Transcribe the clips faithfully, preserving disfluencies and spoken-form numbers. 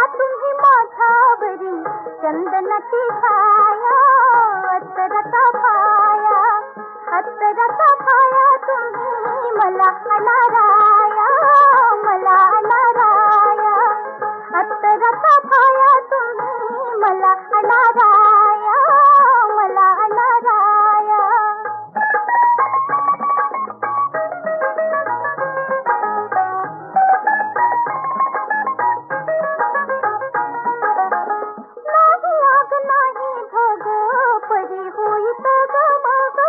तुम्ही माझ्यावरी चंदनाची छाया, अत्तराचा फाया, अत्तराचा फाया तुम्ही मला अनाराया, मला अनाराया, अत्तराचा फाया तुम्ही मला अनाराया, मला अनाराया. नाही आग नाही धग परी होईत ग मग,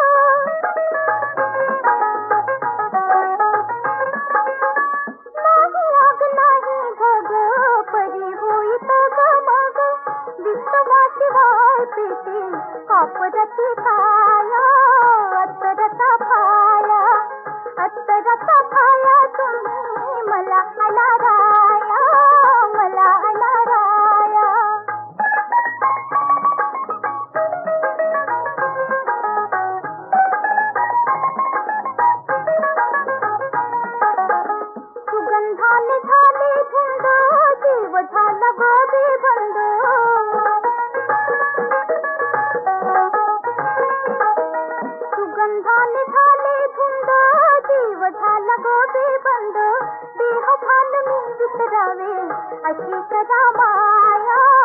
नाही आग नाही धग परी होईत ग मग, विश्वाशिवाय पेटे कापराची काया, अत्तराचा फाया, अत्तराचा फाया तुम्ही मला अनाराया, मला अनाराया. सुगंधाने झाले धुंद, जीव झाला गोबी बंद, सुगंधाने झाले धुंद, जीव झाला गोबी बंद, देह भान मी विसरावे अशी करा माया.